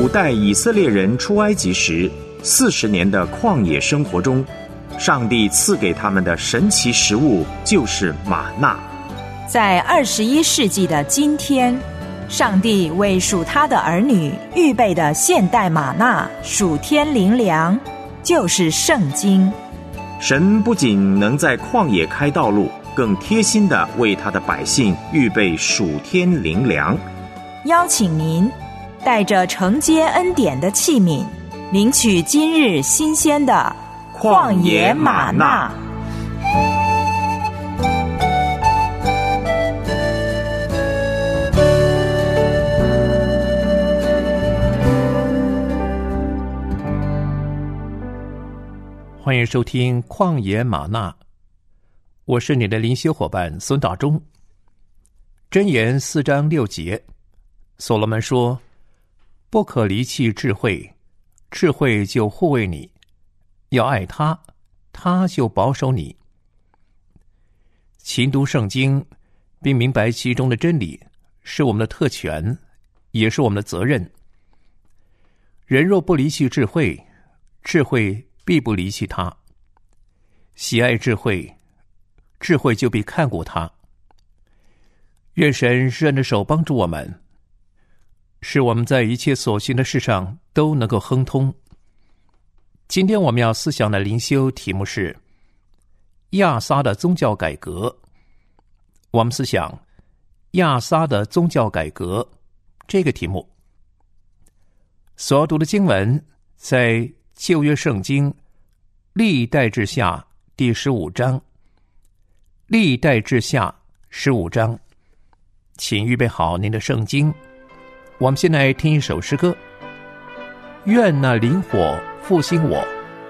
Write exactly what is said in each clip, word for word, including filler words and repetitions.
古代以色列人出埃及时四十年的旷野生活中，上帝赐给他们的神奇食物就是玛纳。 在二十一世纪的今天，上帝为属他的儿女预备的现代玛纳属天灵粮，就是圣经。 神不仅能在旷野开道路，更贴心地为他的百姓预备属天灵粮。 邀请您带着承接恩典的器皿，领取今日新鲜的旷野玛纳。 欢迎收听旷野玛纳，我是你的灵修伙伴孙大中。箴言四章六节，所罗门说：不可离弃智慧，智慧就护卫你，要爱他，他就保守你。勤读圣经并明白其中的真理，是我们的特权，也是我们的责任。人若不离弃智慧，智慧必不离弃他。喜爱智慧，智慧就必看顾他。愿神施恩的手帮助我们，使我们在一切所行的事上都能够亨通。今天我们要思想的灵修题目是亚撒的宗教改革。我们思想亚撒的宗教改革这个题目。所要读的经文在旧约圣经历代志下第十五章。历代志下十五章，请预备好您的圣经。我们先来听一首诗歌，愿那灵火复兴我。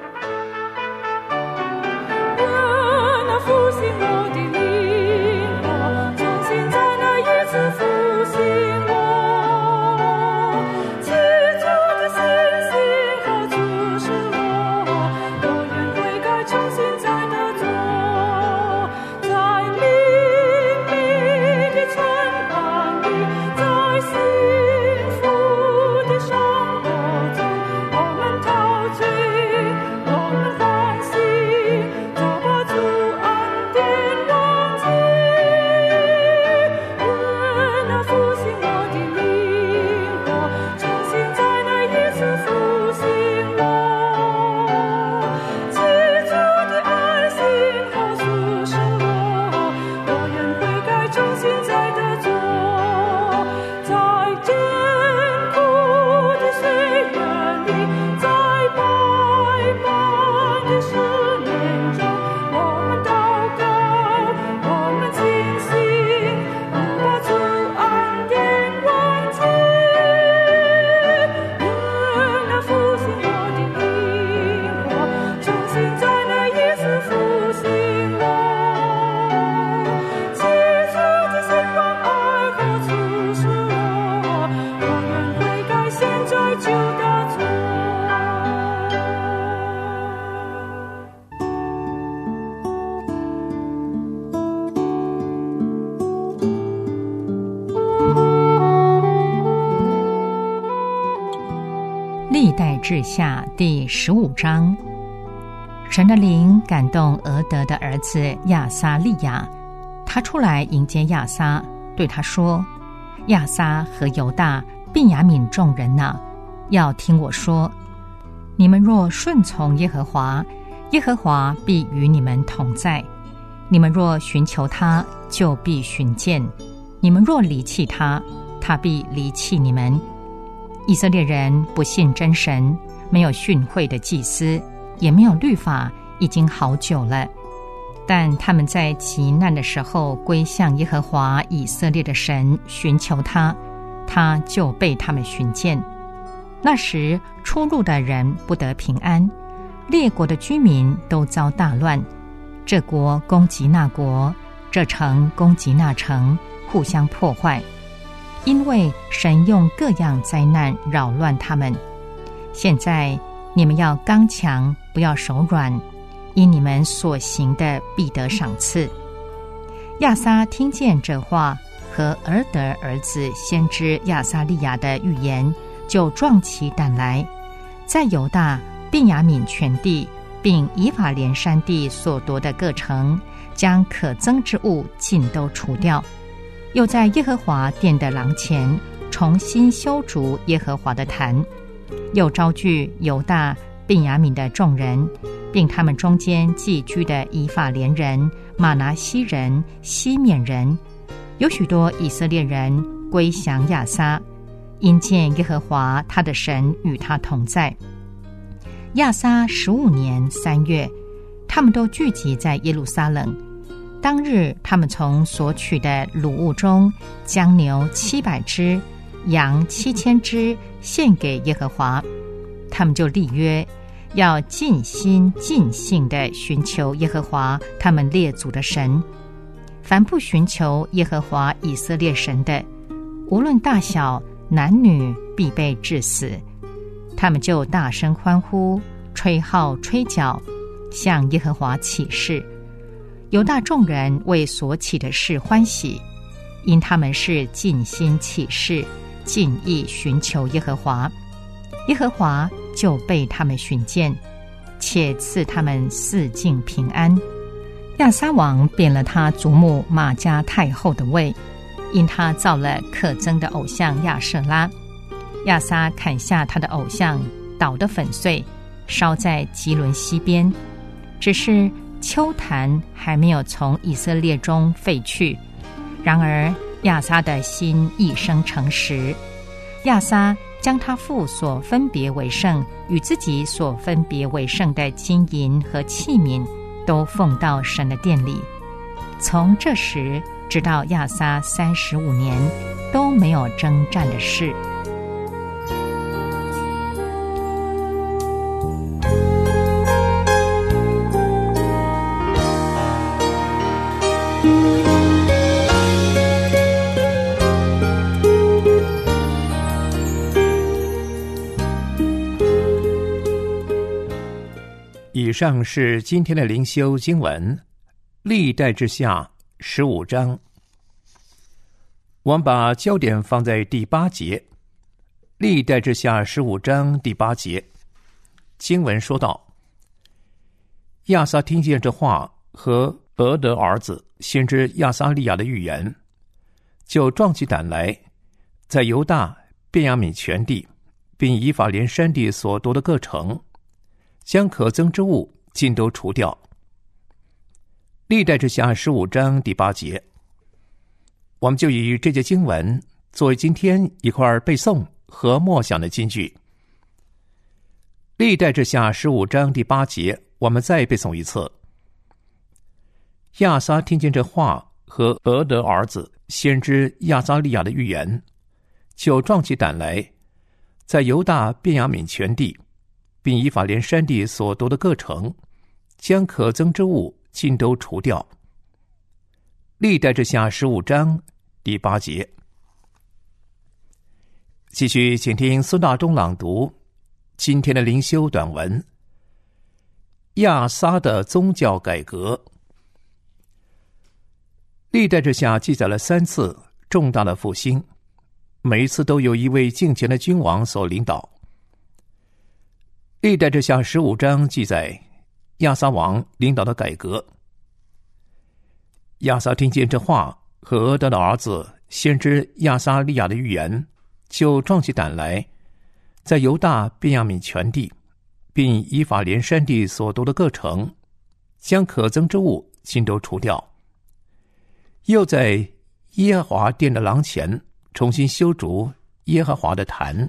历代志下第十五章，神的灵感动俄德的儿子亚撒利雅，他出来迎接亚撒，对他说：亚撒和犹大、便雅悯众人哪，要听我说，你们若顺从耶和华，耶和华必与你们同在；你们若寻求他，就必寻见；你们若离弃他，他必离弃你们。以色列人不信真神，没有训诲的祭司，也没有律法，已经好久了。但他们在极难的时候归向耶和华以色列的神，寻求他，他就被他们寻见。那时出入的人不得平安，列国的居民都遭大乱，这国攻击那国，这城攻击那城，互相破坏。因为神用各样灾难扰乱他们。现在你们要刚强，不要手软，因你们所行的必得赏赐。亚撒听见这话，和俄德儿子先知亚撒利雅的预言， 就壮起胆来，在犹大、便雅悯全地并以法莲山地所夺的各城，将可憎之物尽都除掉，又在耶和华殿的廊前重新修筑耶和华的坛，又招聚犹大、便雅悯的众人，并他们中间寄居的以法莲人、玛拿西人、西缅人，有许多以色列人归降亚撒，因见耶和华他的神与他同在。亚撒十五年三月，他们都聚集在耶路撒冷。当日，他们从所取的掳物中，将牛七百只，羊七千只献给耶和华。他们就立约，要尽心尽性地寻求耶和华他们列祖的神。凡不寻求耶和华以色列神的，无论大小男女，必被治死。他们就大声欢呼，吹号吹角，向耶和华起誓。犹大众人为所起的事欢喜，因他们是尽心起誓，尽意寻求耶和华。耶和华就被他们寻见，且赐他们四境平安。亚撒王变了他祖母玛迦太后的位，因他造了可憎的偶像亚舍拉。亚撒砍下他的偶像，捣得粉碎，烧在基伦西边。只是丘坛还没有从以色列中废去。然而亚撒的心一生诚实，亚撒将他父所分别为圣与自己所分别为圣的金银和器皿都奉到神的殿里。从这时直到亚撒三十五年，都没有征战的事。 以上是今天的灵修经文，历代志下十五章。我们把焦点放在第八节，历代志下十五章第八节，经文说道：亚撒听见这话和俄德儿子先知亚撒利亚的预言，就壮起胆来，在犹大、便雅悯全地并以法莲山地所夺的各城，将可憎之物尽都除掉。历代志下十五章第八节，我们就以这节经文作为今天一块背诵和默想的金句。历代志下十五章第八节，我们再背诵一次。亚撒听见这话和俄德儿子先知亚撒利亚的预言，就壮起胆来，在犹大、便雅悯全地并以法莲山地所夺的各城，将可憎之物尽都除掉。历代志下十五章第八节。继续请听孙大中朗读今天的灵修短文：亚撒的宗教改革。历代志下记载了三次重大的复兴，每一次都由一位敬虔的君王所领导。历代志下十五章记载亚撒王领导的改革。亚撒听见这话和俄德的儿子先知亚撒利亚的预言，就壮起胆来，在犹大、便雅悯全地并以法莲山地所夺的各城，将可憎之物尽都除掉，又在耶和华殿的廊前重新修筑耶和华的坛。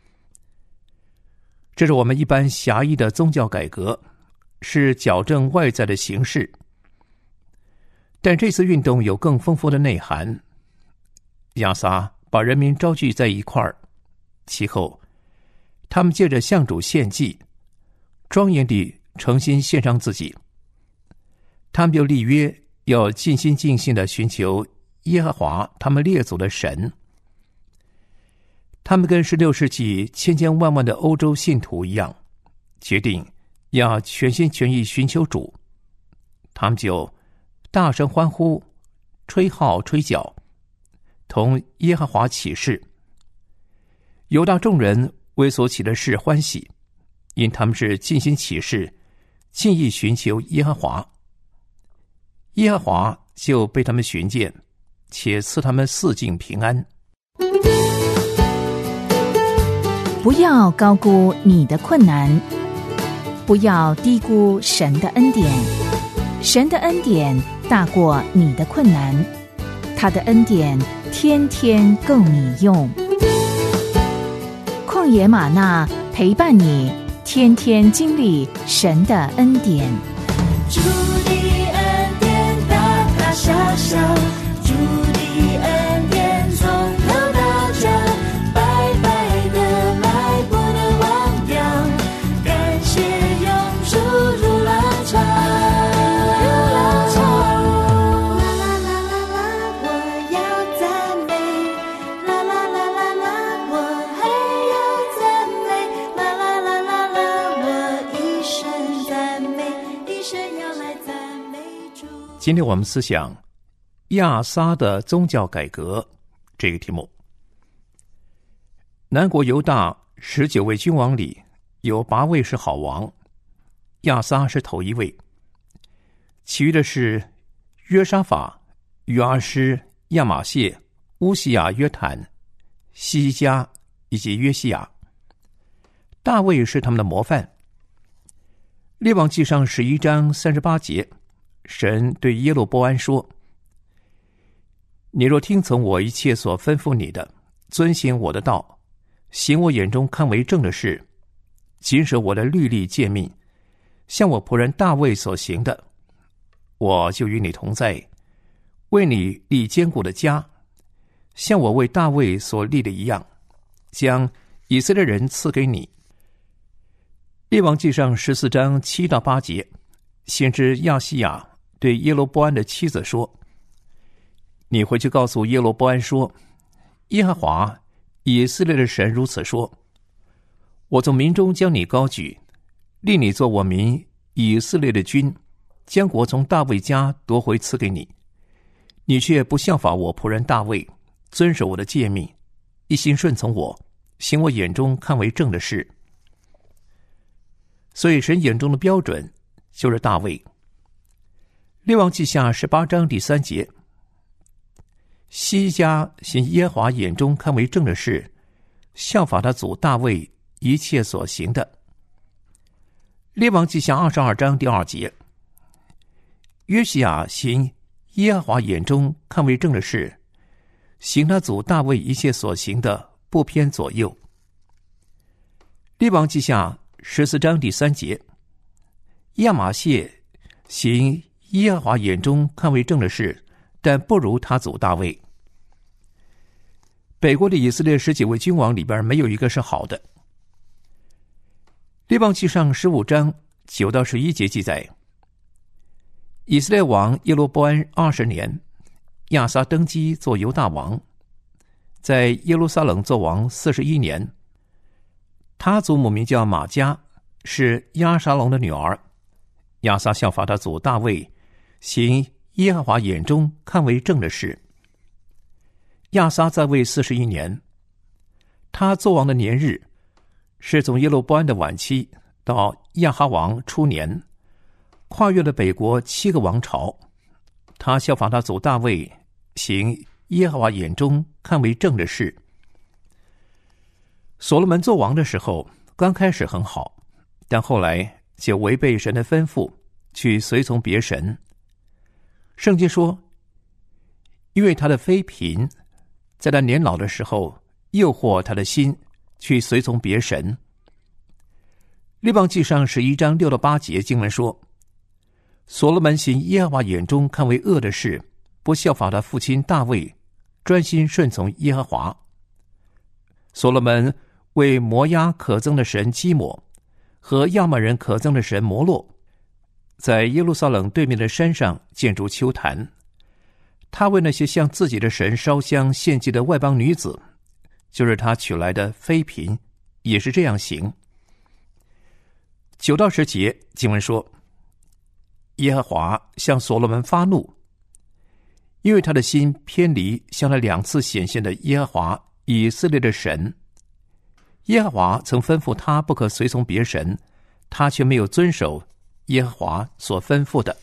这是我们一般狭义的宗教改革，是矫正外在的形式。但这次运动有更丰富的内涵。亚撒把人民召聚在一块儿，其后他们借着向主献祭，庄严地诚心献上自己。他们就立约，要尽心尽性地寻求耶和华他们列祖的神。他们跟十六世纪千千万万的欧洲信徒一样，决定要全心全意寻求主。他们就大声欢呼，吹号吹角，同耶和华起誓。 犹大众人为所起的事欢喜，因他们是尽心起事，尽意寻求耶和华。耶和华就被他们寻见，且赐他们四境平安。 不要高估你的困难，不要低估神的恩典。神的恩典大过你的困难，他的恩典天天够你用。旷野吗哪陪伴你，天天经历神的恩典。 主的恩典大大小小，主的恩典从头到脚，白白的来不能忘掉，感谢永驻如浪潮，如浪潮。啦啦啦啦啦，我要赞美，啦啦啦啦啦，我还要赞美，啦啦啦啦啦，我一生赞美，一生要来赞美主。 今天我们思想亚撒的宗教改革这个题目。南国犹大十九位君王里，有八位是好王，亚撒是头一位，其余的是约沙法、约阿施、亚玛谢、乌西雅、约坦、西西家以及约西亚。大卫是他们的模范。列王纪上十一章三十八节，神对耶罗波安说：你若听从我一切所吩咐你的，遵行我的道，行我眼中看为正的事，谨守我的律例诫命，像我仆人大卫所行的，我就与你同在，为你立坚固的家，像我为大卫所立的一样，将以色列人赐给你。列王纪上十四章七到八节，先知亚西亚对耶罗波安的妻子说：你回去告诉耶罗波安说，耶和华以色列的神如此说：我从民中将你高举，立你做我民以色列的君，将国从大卫家夺回赐给你，你却不效法我仆人大卫，遵守我的诫命，一心顺从我，行我眼中看为正的事。所以神眼中的标准就是大卫。列王纪下十八章第三节，西家行耶和华眼中看为正的事，效法他祖大卫一切所行的。列王纪下二十二章第二节，约西亚行耶和华眼中看为正的事，行他祖大卫一切所行的，不偏左右。列王纪下十四章第三节，亚玛谢行耶和华眼中看为正的事，但不如他祖大卫。北国的以色列十几位君王里边没有一个是好的。列王纪上十五章九到十一节记载，以色列王耶罗波安二十年，亚撒登基做犹大王，在耶路撒冷做王四十一年。他祖母名叫玛迦，是押沙龙的女儿。亚撒效法他祖大卫，行耶和华眼中看为正的事。亚撒在位四十一年，他作王的年日是从耶罗波安的晚期到亚哈王初年，跨越了北国七个王朝。他效法他祖大卫，行耶和华眼中看为正的事。所罗门做王的时候，刚开始很好，但后来就违背神的吩咐，去随从别神。圣经说，因为他的妃嫔在他年老的时候诱惑他的心，去随从别神。列王纪上十一章六到八节经文说，所罗门行耶和华眼中看为恶的事，不效法他父亲大卫，专心顺从耶和华。所罗门为摩押可憎的神基摩和亚玛人可憎的神摩洛，在耶路撒冷对面的山上建筑丘坛。他为那些向自己的神烧香献祭的外邦女子，就是他娶来的妃嫔，也是这样行。九到十节经文说，耶和华向所罗门发怒，因为他的心偏离向他两次显现的耶和华以色列的神， 耶和华曾吩咐他不可随从别神，他却没有遵守耶和华所吩咐的。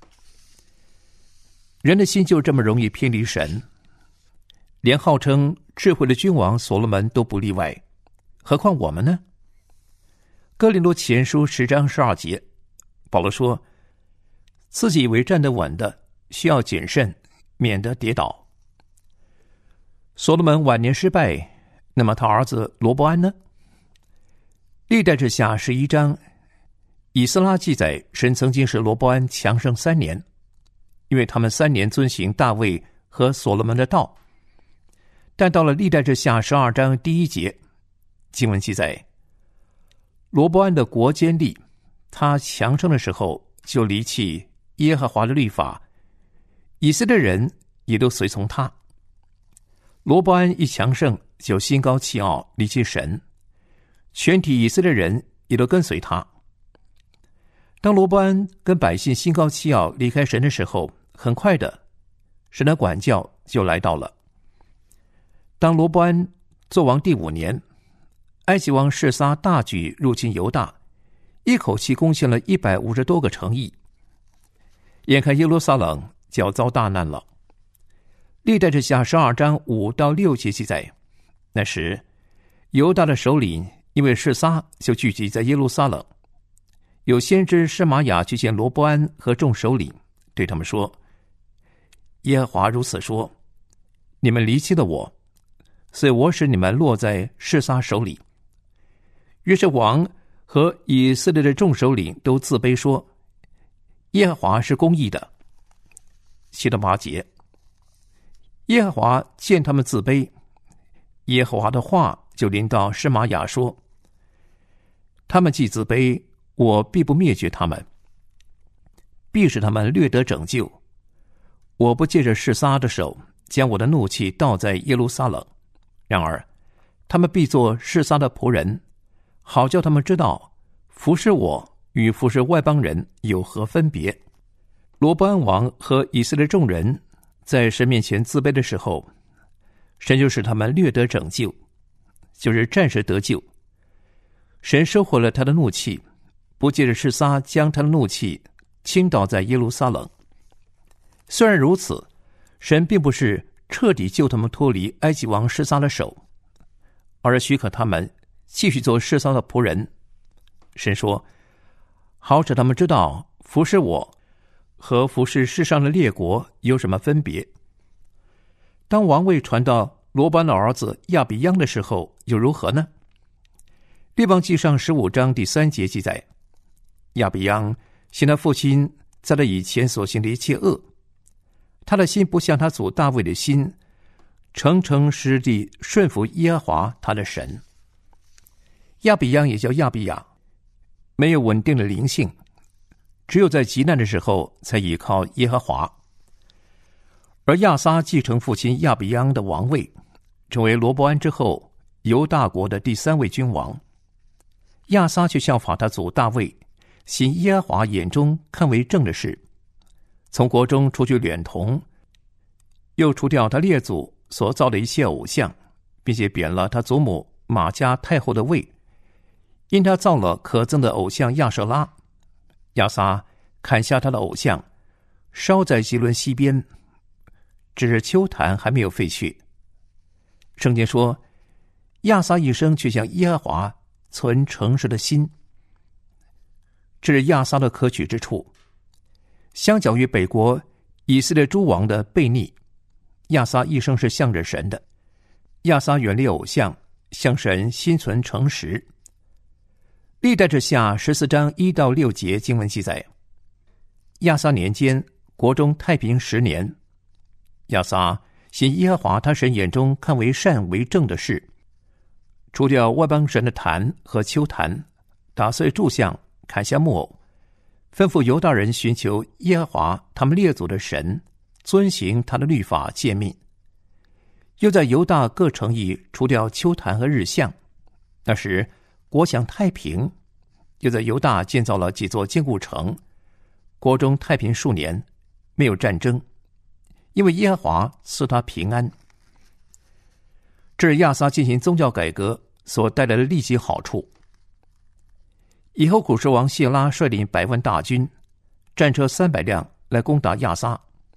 人的心就这么容易偏离神，连号称智慧的君王所罗门都不例外，何况我们呢？哥林多前书十章十二节，保罗说，自己以为站得稳的，需要谨慎，免得跌倒。所罗门晚年失败，那么他儿子罗伯安呢？历代志下十一章，以斯拉记载，神曾经使罗伯安强盛三年，因为他们三年遵行大卫和所罗门的道。但到了历代志下十二章第一节，经文记载，罗伯安的国坚立，他强盛的时候就离弃耶和华的律法，以色列人也都随从他。罗伯安一强盛，就心高气傲，离弃神，全体以色列人也都跟随他。当罗伯安跟百姓心高气傲离开神的时候，很快的，神的管教就来到了。当罗伯安做王第五年，埃及王示撒大举入侵犹大，一口气攻陷了一百五十多个城邑，眼看耶路撒冷就要遭大难了。历代志下十二章五到六节记载，那时犹大的首领因为示撒就聚集在耶路撒冷，有先知施玛雅去见罗伯安和众首领，对他们说，耶和华如此说，你们离弃了我，所以我使你们落在示撒手里。于是王和以色列的众首领都自卑说，耶和华是公义的。七到八节，耶和华见他们自卑，耶和华的话就临到施玛雅说，他们既自卑，我必不灭绝他们，必使他们略得拯救。我不借着示撒的手将我的怒气倒在耶路撒冷，然而他们必做示撒的仆人，好叫他们知道服侍我与服侍外邦人有何分别。罗伯安王和以色列众人在神面前自卑的时候，神就使他们略得拯救，就是暂时得救。神收获了他的怒气，不借着示撒将他的怒气倾倒在耶路撒冷。虽然如此，神并不是彻底救他们脱离埃及王示撒的手，而是许可他们继续做示撒的仆人。神说，好使他们知道服侍我和服侍世上的列国有什么分别。当王位传到罗班的儿子亚比央的时候，又如何呢？列王纪上十五章第三节记载，亚比央行他父亲在他以前所行的一切恶，他的心不像他祖大卫的心，诚诚实实地顺服耶和华他的神。亚比央也叫亚比亚，没有稳定的灵性，只有在极难的时候才倚靠耶和华。而亚撒继承父亲亚比央的王位，成为罗伯安之后犹大国的第三位君王。亚撒却效法他祖大卫，行耶和华眼中看为正的事，从国中除去孌童，又除掉他列祖所造的一切偶像，并且贬了他祖母玛迦太后的位，因他造了可憎的偶像亚舍拉。亚撒砍下他的偶像，烧在基伦西边，只是丘坛还没有废去。圣经说，亚撒一生却向耶和华存诚实的心，这是亚撒的可取之处。相较于北国以色列诸王的悖逆，亚撒一生是向着神的。亚撒远离偶像，向神心存诚实。历代志下十四章一到六节经文记载，亚撒年间，国中太平十年。亚撒行耶和华他神眼中看为善为正的事，除掉外邦神的坛和丘坛，打碎柱像，砍下木偶，吩咐犹大人寻求耶和华他们列祖的神，遵行他的律法诫命。又在犹大各城邑除掉丘坛和日像，那时国享太平。又在犹大建造了几座坚固城，国中太平数年，没有战争，因为耶和华赐他平安。这是亚撒进行宗教改革所带来的立即好处。以后古实王谢拉率领百万大军，战车三百辆来攻打亚撒。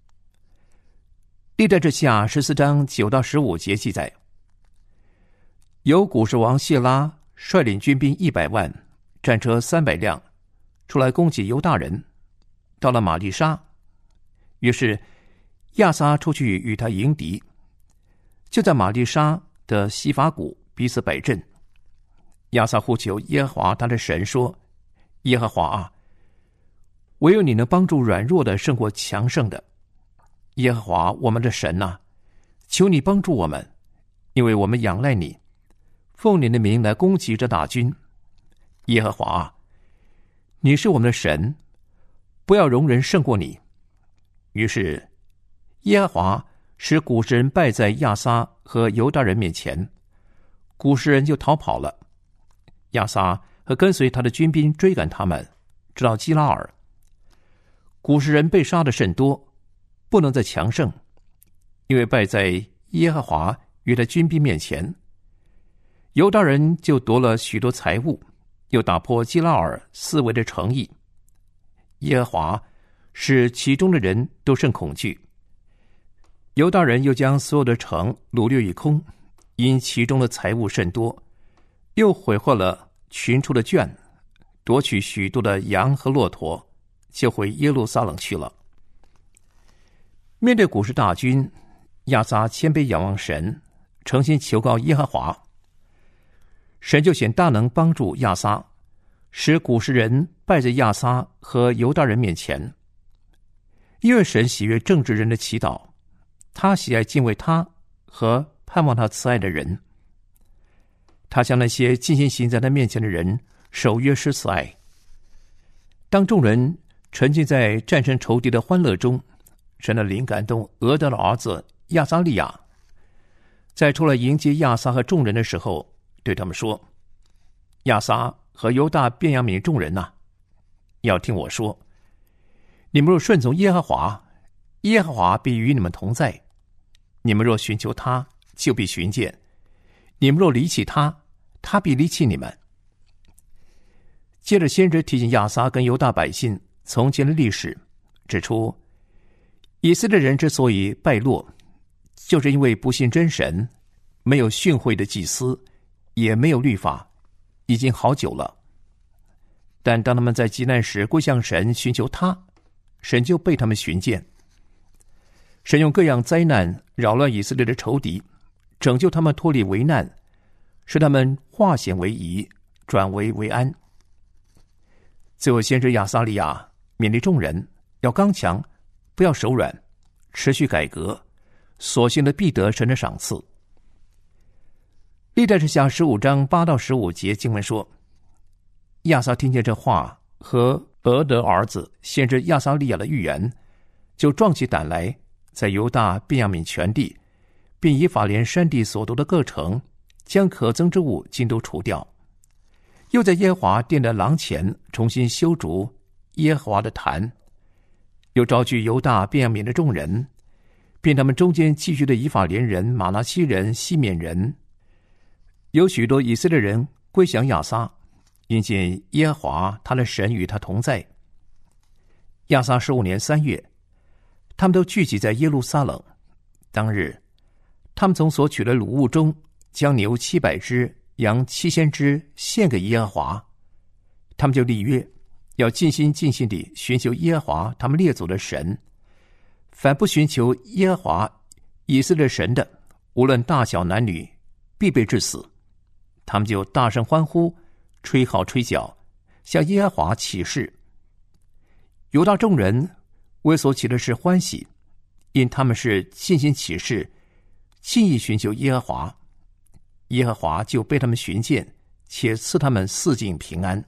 历代志下十四章九到十五节记载，由古实王谢拉率领军兵一百万，战车三百辆，出来攻击犹大人，到了玛利沙。于是亚撒出去与他迎敌，就在玛利沙的西法谷彼此摆阵。亚撒呼求耶和华他的神说：耶和华啊，唯有你能帮助软弱的胜过强盛的。耶和华我们的神啊，求你帮助我们，因为我们仰赖你，奉你的名来攻击这大军。耶和华啊，你是我们的神，不要容人胜过你。于是耶和华使古实人败在亚撒和犹大人面前，古实人就逃跑了。亚撒和跟随他的军兵追赶他们，直到基拉尔。古实人被杀的甚多，不能再强盛，因为败在耶和华与他军兵面前。犹大人就夺了许多财物，又打破基拉尔四围的城邑。耶和华使其中的人都甚恐惧。犹大人又将所有的城掳掠一空，因其中的财物甚多，又毁坏了群畜的圈，夺取许多的羊和骆驼，就回耶路撒冷去了。面对古实大军，亚撒谦卑仰望神，诚心求告耶和华。神就显大能帮助亚撒，使古实人败在亚撒和犹大人面前。因为神喜悦正直人的祈祷，他喜爱敬畏他和盼望他慈爱的人。他向那些尽心行在他面前的人守约施慈爱。当众人沉浸在战胜仇敌的欢乐中，神的灵感动俄德的儿子亚撒利亚，在出来迎接亚撒和众人的时候，对他们说：亚撒和犹大便雅悯众人呐、啊，要听我说，你们若顺从耶和华，耶和华必与你们同在；你们若寻求他，就必寻见；你们若离弃他，他必离弃你们。接着先知提醒亚撒跟犹大百姓从前的历史，指出以色列人之所以败落，就是因为不信真神，没有训诲的祭司，也没有律法，已经好久了。但当他们在急难时归向神，寻求他，神就被他们寻见。神用各样灾难扰乱以色列的仇敌，拯救他们脱离危难，使他们化险为夷，转危为安。最后先知亚撒利亚勉励众人要刚强，不要手软，持续改革，所幸的必得神的赏赐。历代志下十五章八到十五节经文说，亚撒听见这话和俄德儿子先知亚撒利亚的预言，就壮起胆来，在犹大便雅悯全地，并以法莲山地所夺的各城，将可憎之物尽都除掉。又在耶和华殿的廊前重新修筑耶和华的坛，又召聚犹大便雅悯的众人，并他们中间寄居的以法莲人、马拿西人、西缅人，有许多以色列人归降亚撒，因见耶和华他的神与他同在。亚撒十五年三月，他们都聚集在耶路撒冷。当日，他们从所取的掳物中，将牛七百只，羊七千只献给耶和华。他们就立约，要尽心尽心地寻求耶和华他们列祖的神。凡不寻求耶和华以色列神的，无论大小男女，必被致死。他们就大声欢呼，吹号吹角，向耶和华起誓。犹大众人为所起的事欢喜，因他们是尽心起誓，轻易寻求耶和华。耶和华就被他们寻见，且赐他们四境平安。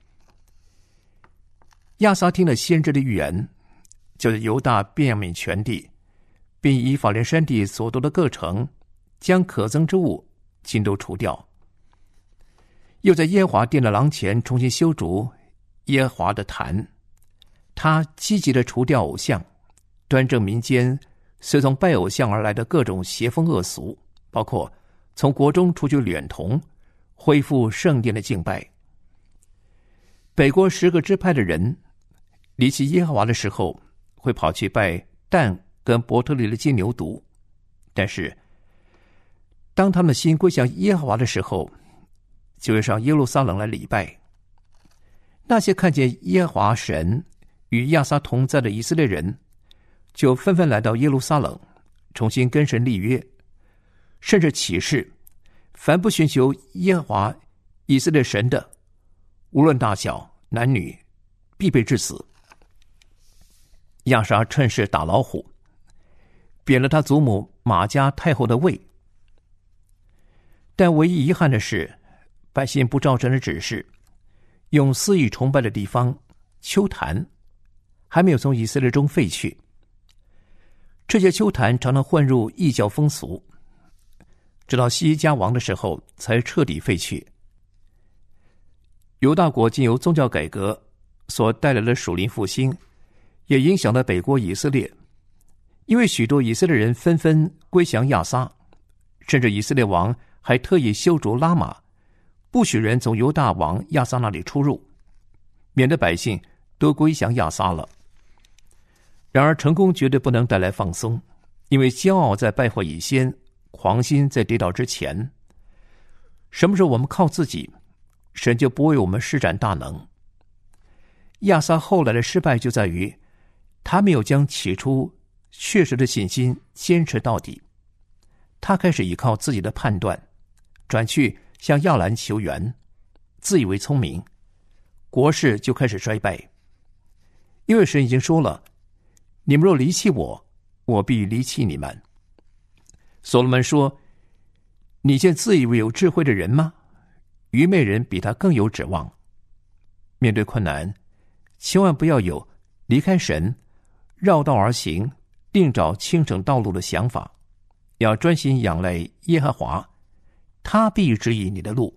亚撒听了先知的预言，就是犹大便雅悯全地，并以法莲山地所夺的各城，将可憎之物尽都除掉。又在耶和华殿的廊前重新修筑耶和华的坛。他积极地除掉偶像，端正民间随从拜偶像而来的各种邪风恶俗，包括从国中除去孌童， 恢复圣殿的敬拜。北国十个支派的人离弃耶和华的时候，会跑去拜但跟伯特利的金牛犊，但是当他们心归向耶和华的时候，就会上耶路撒冷来礼拜。那些看见耶和华神与亚撒同在的以色列人，就纷纷来到耶路撒冷，重新跟神立约，甚至起誓，凡不寻求耶和华以色列神的，无论大小男女，必被致死。亚撒趁势打老虎，贬了他祖母玛迦太后的位。但唯一遗憾的是，百姓不照神的指示，用肆意崇拜的地方丘坛还没有从以色列中废去。这些丘坛常常混入异教风俗，直到西家王的时候才彻底废去。犹大国经由宗教改革所带来的属灵复兴，也影响了北国以色列，因为许多以色列人纷纷归降亚撒，甚至以色列王还特意修筑拉玛，不许人从犹大王亚撒那里出入，免得百姓都归降亚撒了。然而成功绝对不能带来放松，因为骄傲在败坏以先，狂心在跌倒之前。什么时候我们靠自己，神就不为我们施展大能。亚撒后来的失败就在于他没有将起初确实的信心坚持到底，他开始依靠自己的判断，转去向亚兰求援，自以为聪明，国势就开始衰败。因为神已经说了，你们若离弃我，我必离弃你们。所罗门说，你见自以为有智慧的人吗？愚昧人比他更有指望。面对困难，千万不要有离开神绕道而行，另找清省道路的想法，要专心仰赖耶和华，他必指引你的路。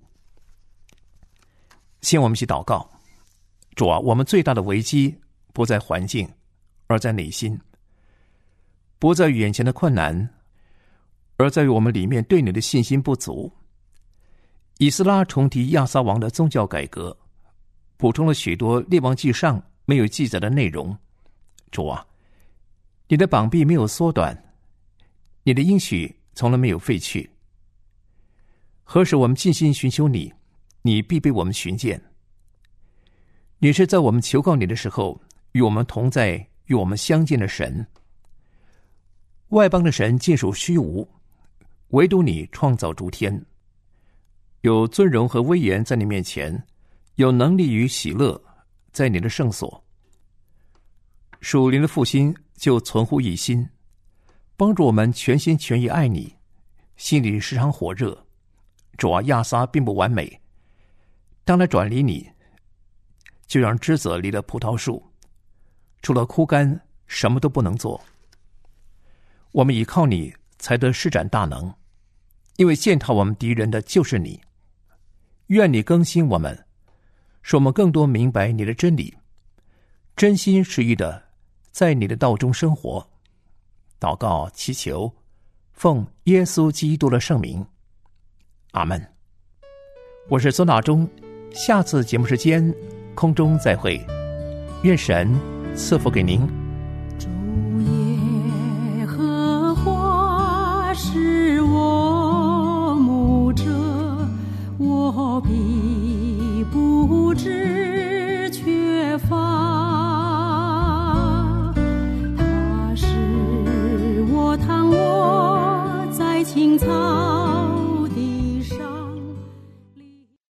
先我们一起祷告。主啊，我们最大的危机不在环境，而在内心；不在于眼前的困难，而在于我们里面对你的信心不足。以斯拉重提亚撒王的宗教改革，补充了许多列王纪上没有记载的内容。主啊，你的膀臂没有缩短，你的应许从来没有废去。何时我们尽心寻求你，你必被我们寻见。你是在我们求告你的时候与我们同在，与我们相见的神。外邦的神尽属虚无，唯独你创造诸天。有尊荣和威严在你面前，有能力与喜乐在你的圣所。属灵的复兴就存乎一心，帮助我们全心全意爱你，心里时常火热。主啊，亚撒并不完美，当他转离你，就让枝子离了葡萄树，除了枯干什么都不能做。我们倚靠你才得施展大能，因为践踏我们敌人的就是你。愿你更新我们，使我们更多明白你的真理，真心实意的在你的道中生活。祷告祈求，奉耶稣基督的圣名，阿们。我是孙大中，下次节目时间空中再会，愿神赐福给您。 主耶和华是我牧者，我必不致缺乏。他是我躺卧在青草